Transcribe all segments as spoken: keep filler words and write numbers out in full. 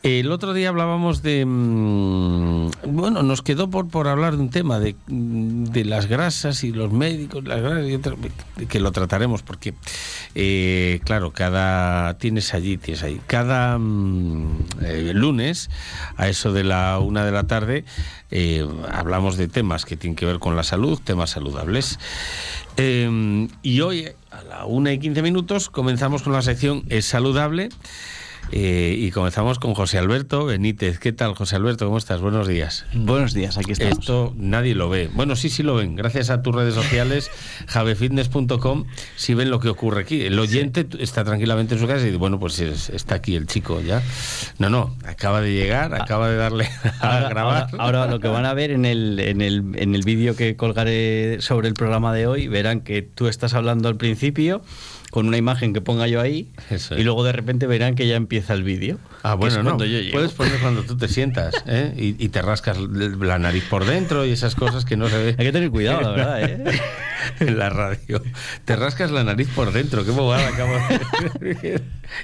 El otro día hablábamos de... Mmm, bueno, nos quedó por, por hablar de un tema de, de las grasas y los médicos, las grasas y otras, que lo trataremos porque, eh, claro, cada... Tienes allí, tienes ahí. Cada mmm, eh, lunes, a eso de la una de la tarde, eh, hablamos de temas que tienen que ver con la salud, temas saludables. Eh, y hoy, a la una y quince minutos, comenzamos con la sección Es Saludable. Eh, y comenzamos con José Alberto Benítez. ¿Qué tal, José Alberto? ¿Cómo estás? Buenos días. Buenos días, aquí estamos. Esto nadie lo ve. Bueno, sí, sí lo ven. Gracias a tus redes sociales, javefitness punto com, sí ven lo que ocurre aquí. El oyente sí. está tranquilamente en su casa y dice, bueno, pues es, está aquí el chico ya. No, no, acaba de llegar, acaba de darle a ahora, grabar. Ahora, ahora lo que van a ver en el, en el, en el vídeo que colgaré sobre el programa de hoy, verán que tú estás hablando al principio con una imagen que ponga yo ahí. Eso es. Y luego de repente verán que ya empieza el vídeo. Ah, bueno, no, puedes poner cuando tú te sientas, ¿eh? y, y te rascas la nariz por dentro y esas cosas que no se ve. Hay que tener cuidado, la verdad, ¿eh? En la radio. Te rascas la nariz por dentro, qué bobada acabo de...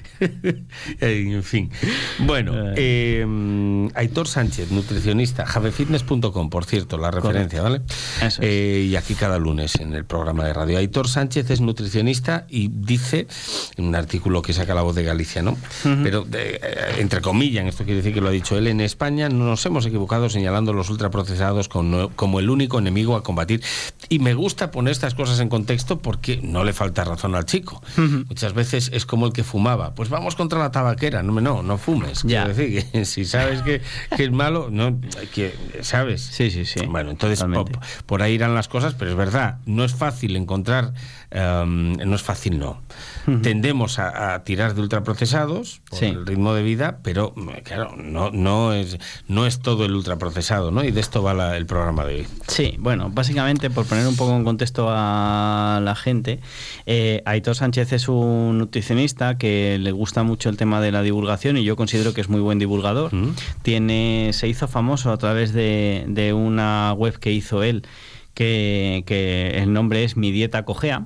En fin. Bueno, eh, Aitor Sánchez, nutricionista, javefitness punto com, por cierto, la referencia, ¿vale? Eso es. eh, y aquí cada lunes en el programa de radio. Aitor Sánchez es nutricionista y dice, en un artículo que saca La Voz de Galicia, ¿no? Uh-huh. Pero, eh, entre comillas, esto quiere decir que lo ha dicho él, en España nos hemos equivocado señalando los ultraprocesados como, como el único enemigo a combatir. Y me gusta poner estas cosas en contexto porque no le falta razón al chico. Uh-huh. Muchas veces es como el que fumaba. Pues vamos contra la tabaquera. No, no, no fumes. Ya. Quiero decir que si sabes que, que es malo, no, que, ¿sabes? Sí, sí, sí. Bueno, entonces por, por ahí irán las cosas, pero es verdad, no es fácil encontrar, um, no es fácil, no. Uh-huh. Tendemos a, a tirar de ultraprocesados por sí. el ritmo de vida, pero claro, no, no es, no es todo el ultraprocesado, ¿no? Y de esto va la, el programa de hoy. Sí, bueno, básicamente, por poner un poco en contexto a la gente, eh, Aitor Sánchez es un nutricionista que le gusta mucho el tema de la divulgación y yo considero que es muy buen divulgador. Uh-huh. Tiene, se hizo famoso a través de, de una web que hizo él, que, que el nombre es Mi Dieta Cojea.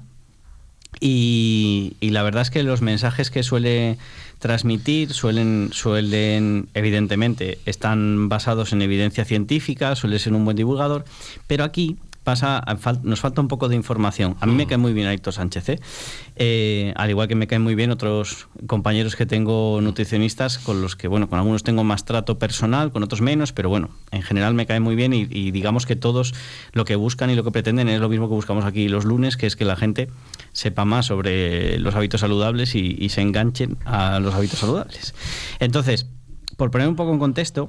Y, y la verdad es que los mensajes que suele transmitir suelen, suelen, evidentemente, están basados en evidencia científica, suele ser un buen divulgador, pero aquí pasa, nos falta un poco de información. A mí me cae muy bien Aitor Sánchez, ¿eh? Eh, al igual que me caen muy bien otros compañeros que tengo nutricionistas con los que, bueno, con algunos tengo más trato personal, con otros menos, pero bueno, en general me cae muy bien y, y digamos que todos lo que buscan y lo que pretenden es lo mismo que buscamos aquí los lunes, que es que la gente sepa más sobre los hábitos saludables y, y se enganchen a los hábitos saludables. Entonces, por poner un poco en contexto,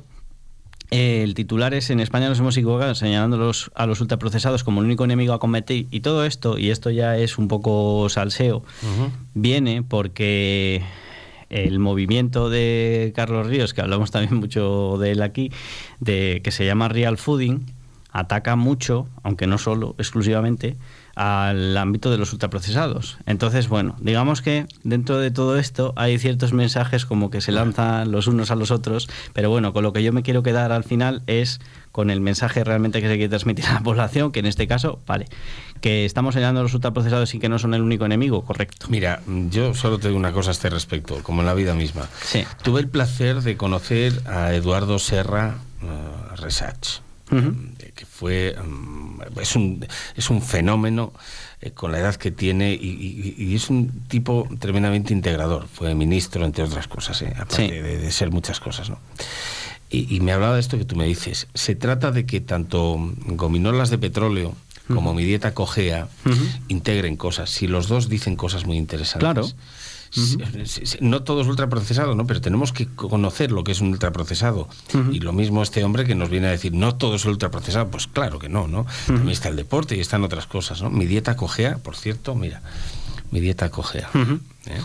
el titular es: en España nos hemos equivocado señalando los, a los ultraprocesados como el único enemigo a combatir, y todo esto, y esto ya es un poco salseo, uh-huh. viene porque el movimiento de Carlos Ríos, que hablamos también mucho de él aquí, de que se llama Real Fooding, ataca mucho, aunque no solo, exclusivamente, al ámbito de los ultraprocesados. Entonces, bueno, digamos que dentro de todo esto hay ciertos mensajes como que se lanzan los unos a los otros, pero bueno, con lo que yo me quiero quedar al final es con el mensaje realmente que se quiere transmitir a la población, que en este caso, vale, que estamos señalando a los ultraprocesados y que no son el único enemigo, correcto. Mira, yo solo te digo una cosa a este respecto, como en la vida misma. Sí. Tuve el placer de conocer a Eduardo Serra uh, Resach. Uh-huh. Que fue um, es un es un fenómeno eh, con la edad que tiene y, y, y es un tipo tremendamente integrador. Fue ministro, entre otras cosas, eh, aparte sí. de, de ser muchas cosas, ¿no? Y, y me hablaba de esto que tú me dices. Se trata de que tanto gominolas de petróleo como uh-huh. Mi Dieta Cojea uh-huh. integren cosas. Si los dos dicen cosas muy interesantes. Claro. Uh-huh. No todo es ultraprocesado, ¿no? Pero tenemos que conocer lo que es un ultraprocesado. Uh-huh. Y lo mismo este hombre que nos viene a decir, no todo es ultraprocesado. Pues claro que no, ¿no? Uh-huh. También está el deporte y están otras cosas, ¿no? Mi Dieta Cojea, por cierto, mira, Mi Dieta Cojea. Uh-huh. ¿eh?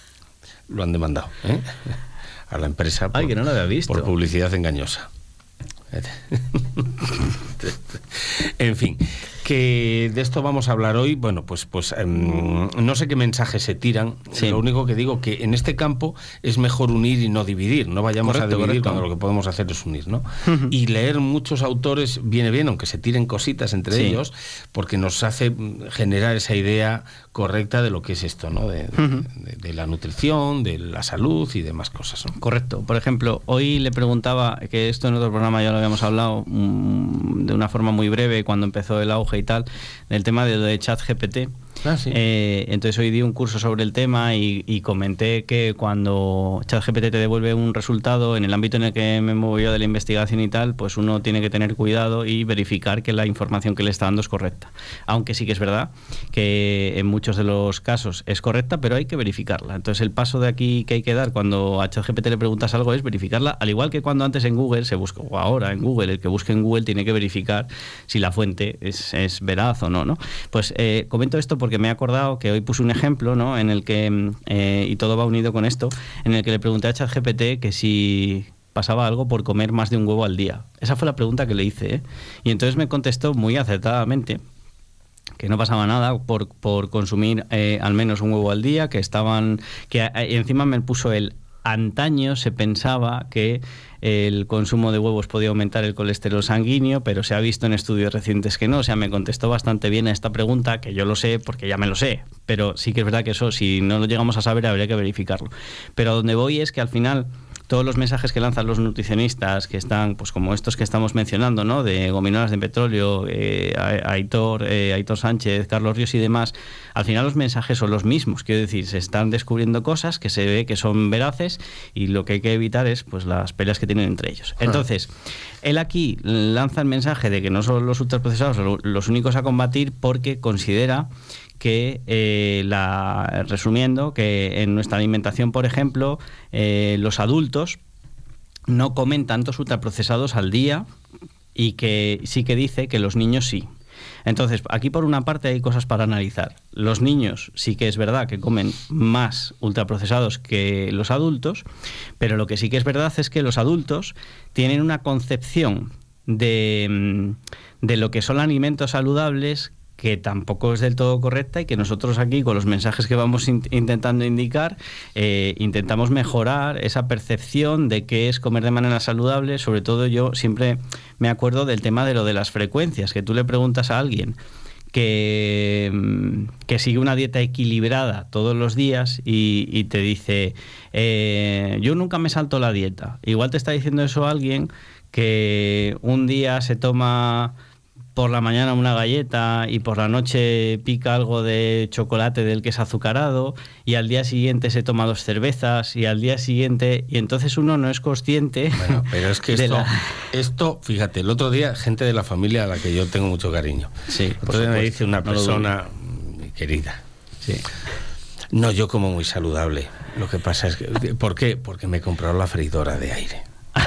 Lo han demandado, ¿eh? A la empresa por, Ay, que no lo había visto. por publicidad engañosa. En fin, que de esto vamos a hablar hoy. Bueno, pues pues um, no sé qué mensajes se tiran. Sí. Lo único que digo que en este campo es mejor unir y no dividir. No vayamos correcto, a dividir correcto. Cuando lo que podemos hacer es unir, ¿no? Uh-huh. Y leer muchos autores viene bien, aunque se tiren cositas entre sí. ellos, porque nos hace generar esa idea correcta de lo que es esto, ¿no? De, uh-huh. de, de la nutrición, de la salud y demás cosas, ¿no? Correcto. Por ejemplo, hoy le preguntaba, que esto en otro programa ya lo habíamos hablado mmm, de una forma muy breve cuando empezó el auge y tal, del tema de lo de ChatGPT. Ah, sí. eh, entonces hoy di un curso sobre el tema y, y comenté que cuando ChatGPT te devuelve un resultado en el ámbito en el que me muevo yo de la investigación y tal, pues uno tiene que tener cuidado y verificar que la información que le está dando es correcta. Aunque sí que es verdad que en muchos de los casos es correcta, pero hay que verificarla. Entonces el paso de aquí que hay que dar cuando a ChatGPT le preguntas algo es verificarla, al igual que cuando antes en Google se busca, o ahora en Google, el que busque en Google tiene que verificar si la fuente es, es veraz o no, ¿no? Pues eh, comento esto porque me he acordado que hoy puse un ejemplo, ¿no? En el que, eh, y todo va unido con esto, en el que le pregunté a ChatGPT que si pasaba algo por comer más de un huevo al día. Esa fue la pregunta que le hice, ¿eh? Y entonces me contestó muy acertadamente que no pasaba nada por, por consumir eh, al menos un huevo al día, que estaban, que eh, encima me puso el antaño se pensaba que el consumo de huevos podía aumentar el colesterol sanguíneo, pero se ha visto en estudios recientes que no. O sea, me contestó bastante bien a esta pregunta, que yo lo sé porque ya me lo sé, pero sí que es verdad que eso, si no lo llegamos a saber, habría que verificarlo. Pero a donde voy es que al final todos los mensajes que lanzan los nutricionistas, que están, pues como estos que estamos mencionando, ¿no? De Gominolas de Petróleo, eh, Aitor, eh, Aitor Sánchez, Carlos Ríos y demás, al final los mensajes son los mismos. Quiero decir, se están descubriendo cosas que se ve que son veraces y lo que hay que evitar es pues las peleas que tienen entre ellos. Entonces, él aquí lanza el mensaje de que no son los ultraprocesados los únicos a combatir porque considera que, eh, la, resumiendo, que en nuestra alimentación, por ejemplo, eh, los adultos no comen tantos ultraprocesados al día y que sí que dice que los niños sí. Entonces, aquí por una parte hay cosas para analizar. Los niños sí que es verdad que comen más ultraprocesados que los adultos, pero lo que sí que es verdad es que los adultos tienen una concepción de, de lo que son alimentos saludables que tampoco es del todo correcta y que nosotros aquí con los mensajes que vamos in- intentando indicar eh, intentamos mejorar esa percepción de qué es comer de manera saludable. Sobre todo yo siempre me acuerdo del tema de lo de las frecuencias, que tú le preguntas a alguien que, que sigue una dieta equilibrada todos los días y, y te dice eh, yo nunca me salto la dieta. Igual te está diciendo eso alguien que un día se toma por la mañana una galleta y por la noche pica algo de chocolate del que es azucarado y al día siguiente se toma dos cervezas y al día siguiente, y entonces uno no es consciente. Bueno, pero es que esto, la... esto, fíjate, el otro día gente de la familia a la que yo tengo mucho cariño. Sí, entonces me dice una persona no querida. Sí. No, yo como muy saludable. Lo que pasa es que, ¿por qué? Porque me he comprado la freidora de aire.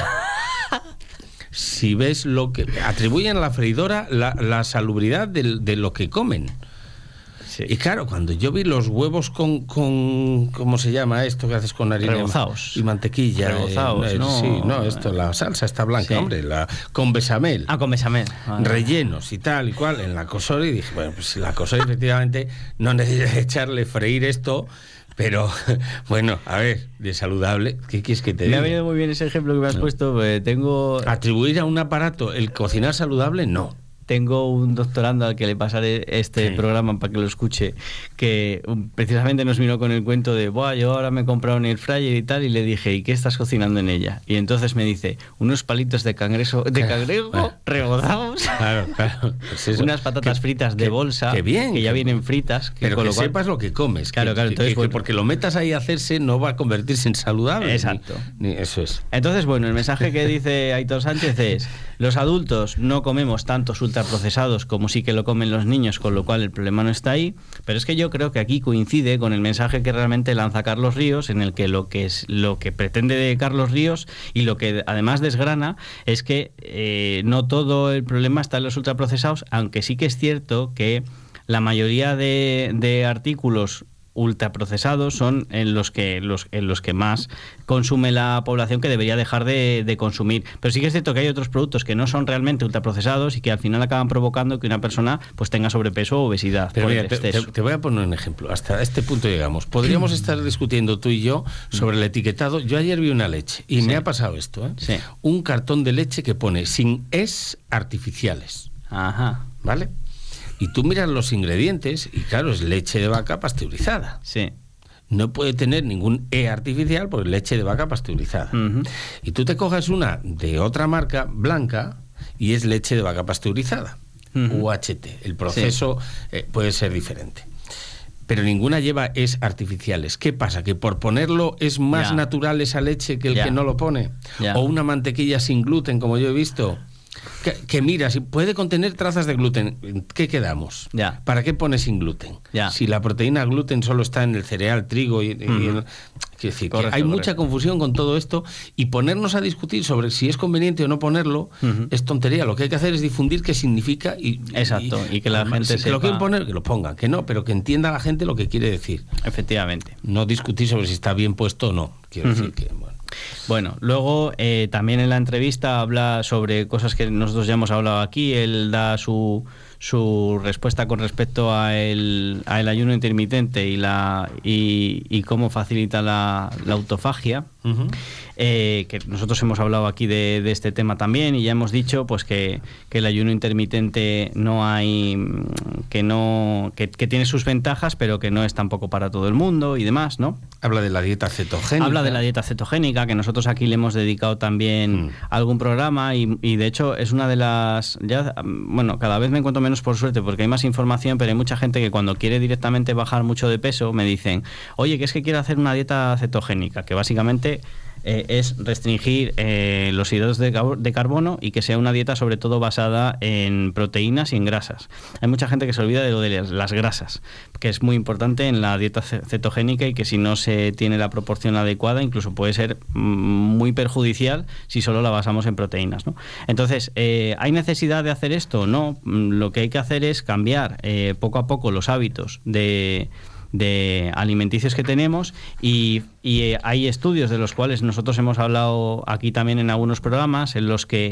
Si ves lo que atribuyen a la freidora la, la salubridad de, de lo que comen. Sí. Y claro, cuando yo vi los huevos con, con ¿cómo se llama esto que haces con harina Rebozaos. y mantequilla? Rebozaos, eh, eh, no. Sí, no, esto, la salsa está blanca, sí. Hombre, la, con bechamel. Ah, con bechamel. Vale. Rellenos y tal y cual en la cosora, y dije, bueno, pues si la cosora efectivamente no necesita echarle, freír esto. Pero, bueno, a ver, de saludable, ¿qué quieres que te diga? Me ha venido muy bien ese ejemplo que me has no. puesto. Eh, tengo... Atribuir a un aparato el cocinar saludable, no. Tengo un doctorando al que le pasaré este sí. programa para que lo escuche, que precisamente nos miró con el cuento de, Buah, yo ahora me he comprado un air fryer y tal, y le dije, ¿y qué estás cocinando en ella? Y entonces me dice, unos palitos de cangrejo, de cangrejo bueno. rebozados, claro, claro. Pues eso. Unas patatas que, fritas de que, bolsa, que, bien, que ya que, vienen fritas. Que pero con que lo cual, sepas lo que comes. Claro, que, claro. Entonces, que, bueno, que porque lo metas ahí a hacerse no va a convertirse en saludable. Exacto. Ni, ni eso es. Entonces, bueno, el mensaje que dice Aitor Sánchez es, los adultos no comemos tantos ultraprocesados como sí que lo comen los niños, con lo cual el problema no está ahí, pero es que yo creo que aquí coincide con el mensaje que realmente lanza Carlos Ríos, en el que lo que es lo que pretende de Carlos Ríos y lo que además desgrana es que eh, no todo el problema está en los ultraprocesados, aunque sí que es cierto que la mayoría de, de artículos ultraprocesados son en los que los en los que más consume la población, que debería dejar de, de consumir. Pero sí que es cierto que hay otros productos que no son realmente ultraprocesados y que al final acaban provocando que una persona pues tenga sobrepeso o obesidad. Pero mira, te, te, te voy a poner un ejemplo. Hasta este punto llegamos. Podríamos estar discutiendo tú y yo sobre el etiquetado. Yo ayer vi una leche y sí. me ha pasado esto, ¿eh? Sí. Un cartón de leche que pone sin es artificiales. Ajá. ¿Vale? Y tú miras los ingredientes y claro, es leche de vaca pasteurizada. Sí. No puede tener ningún E artificial porque es leche de vaca pasteurizada. Uh-huh. Y tú te coges una de otra marca blanca y es leche de vaca pasteurizada. Uh-huh. U H T. El proceso sí. eh, puede ser diferente. Pero ninguna lleva es artificiales. ¿Qué pasa? ¿Que por ponerlo es más ya. natural esa leche que el ya. que no lo pone? Ya. O una mantequilla sin gluten, como yo he visto. Que, que mira, si puede contener trazas de gluten, ¿qué quedamos? Ya. ¿Para qué pone sin gluten? Ya. Si la proteína gluten solo está en el cereal, trigo y... Mm. y el, quiero decir, correcto, que hay correcto. mucha confusión con todo esto y ponernos a discutir sobre si es conveniente o no ponerlo uh-huh. es tontería. Lo que hay que hacer es difundir qué significa y... Exacto, y, y que la además, gente si sepa... lo quieren poner, que lo pongan, que no, pero que entienda la gente lo que quiere decir. Efectivamente. No discutir sobre si está bien puesto o no. Quiero uh-huh. decir que... Bueno. Bueno, luego eh, también en la entrevista habla sobre cosas que nosotros ya hemos hablado aquí. Él da su, su respuesta con respecto a el, a el ayuno intermitente y la y, y cómo facilita la, la autofagia. Uh-huh. Eh, que nosotros hemos hablado aquí de, de este tema también y ya hemos dicho pues que, que el ayuno intermitente no hay que no que, que tiene sus ventajas, pero que no es tampoco para todo el mundo y demás, ¿no? Habla de la dieta cetogénica. Habla de la dieta cetogénica, que nosotros aquí le hemos dedicado también mm. algún programa y, y de hecho es una de las... ya bueno, cada vez me encuentro menos por suerte porque hay más información, pero hay mucha gente que cuando quiere directamente bajar mucho de peso me dicen, oye, que es que quiero hacer una dieta cetogénica, que básicamente... Eh, es restringir eh, los hidratos de, de carbono y que sea una dieta sobre todo basada en proteínas y en grasas. Hay mucha gente que se olvida de lo de las, las grasas, que es muy importante en la dieta cetogénica y que si no se tiene la proporción adecuada incluso puede ser muy perjudicial si solo la basamos en proteínas, ¿no? Entonces, eh, ¿hay necesidad de hacer esto? No, lo que hay que hacer es cambiar eh, poco a poco los hábitos de... de alimenticios que tenemos y, y eh, hay estudios de los cuales nosotros hemos hablado aquí también en algunos programas en los que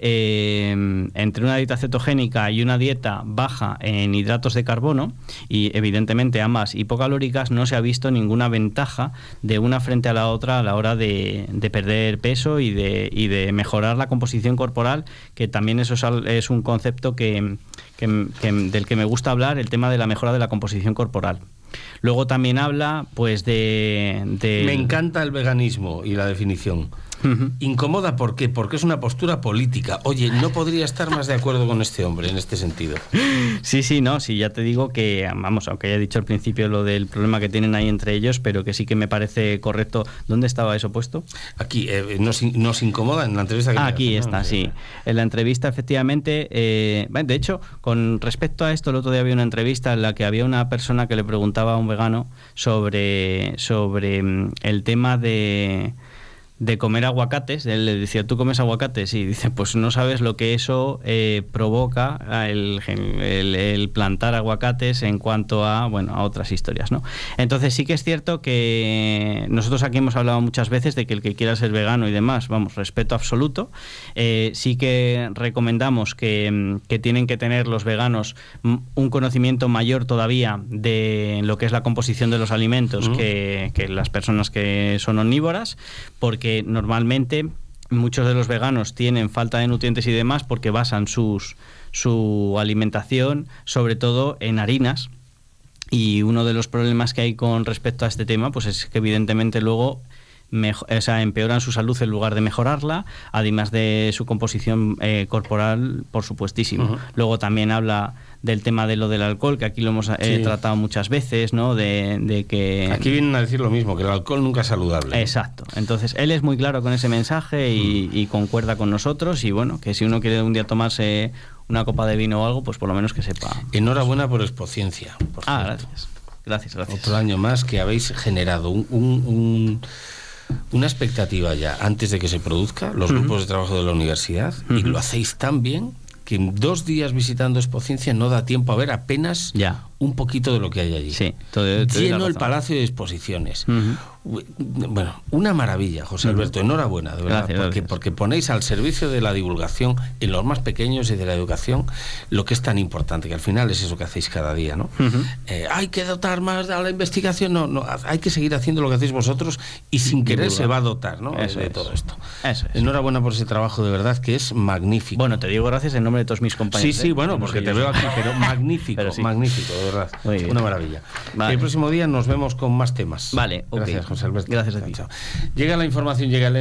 eh, entre una dieta cetogénica y una dieta baja en hidratos de carbono y evidentemente ambas hipocalóricas no se ha visto ninguna ventaja de una frente a la otra a la hora de, de perder peso y de, y de mejorar la composición corporal, que también eso es, es un concepto que, que, que, del que me gusta hablar, el tema de la mejora de la composición corporal. Luego también habla, pues, de, de... Me encanta el veganismo y la definición. Uh-huh. Incomoda, ¿por qué? Porque es una postura política. Oye, no podría estar más de acuerdo con este hombre en este sentido. Sí, sí, no, sí, ya te digo que, vamos, aunque haya dicho al principio lo del problema que tienen ahí entre ellos, pero que sí que me parece correcto. ¿Dónde estaba eso puesto? Aquí, eh, nos, nos incomoda en la entrevista que ah, aquí está, ¿no? Sí. En la entrevista, efectivamente, eh, de hecho, con respecto a esto, el otro día había una entrevista en la que había una persona que le preguntaba a un vegano sobre, sobre el tema de... de comer aguacates. Él le decía, ¿tú comes aguacates? Y dice, pues no sabes lo que eso eh, provoca el, el, el plantar aguacates en cuanto a, bueno, a otras historias, ¿no? Entonces sí que es cierto que nosotros aquí hemos hablado muchas veces de que el que quiera ser vegano y demás, vamos, respeto absoluto. Eh, sí que recomendamos que, que tienen que tener los veganos un conocimiento mayor todavía de lo que es la composición de los alimentos uh-huh. que, que las personas que son omnívoras, porque normalmente muchos de los veganos tienen falta de nutrientes y demás porque basan sus, su alimentación sobre todo en harinas, y uno de los problemas que hay con respecto a este tema pues es que evidentemente luego Mejo, o sea, empeoran su salud en lugar de mejorarla, además de su composición eh, corporal, por supuestísimo. Uh-huh. Luego también habla del tema de lo del alcohol, que aquí lo hemos eh, sí. tratado muchas veces, ¿no? De, de que... Aquí vienen a decir lo mismo, que el alcohol nunca es saludable. Exacto. Entonces, él es muy claro con ese mensaje y, uh-huh. y concuerda con nosotros, y bueno, que si uno quiere un día tomarse una copa de vino o algo, pues por lo menos que sepa. Enhorabuena por Expociencia. Por ah, gracias. Gracias, gracias. Otro año más que habéis generado un... un, un una expectativa ya antes de que se produzca los uh-huh. grupos de trabajo de la universidad uh-huh. y lo hacéis tan bien que en dos días visitando Expociencia no da tiempo a ver apenas ya. un poquito de lo que hay allí. Sí, todo, todo lleno el Palacio de Exposiciones. Uh-huh. Bueno, una maravilla, José Alberto. Enhorabuena, de verdad, Gracias, porque, gracias. porque ponéis al servicio de la divulgación en los más pequeños y de la educación lo que es tan importante, que al final es eso que hacéis cada día, ¿no? Uh-huh. Eh, hay que dotar más a la investigación, no, no, hay que seguir haciendo lo que hacéis vosotros y sin querer Divulgar. se va a dotar, ¿no? Eso de es. todo esto. Eso es. Enhorabuena por ese trabajo, de verdad, que es magnífico. Bueno, te digo gracias en nombre de todos mis compañeros. Sí, sí, ¿eh? bueno, porque te veo aquí, pero magnífico, pero sí. magnífico, de verdad. Una maravilla. Vale. El próximo día nos vemos con más temas. Vale, okay. Gracias, José Alberto. Gracias a ti. Chao. Llega la información, llega el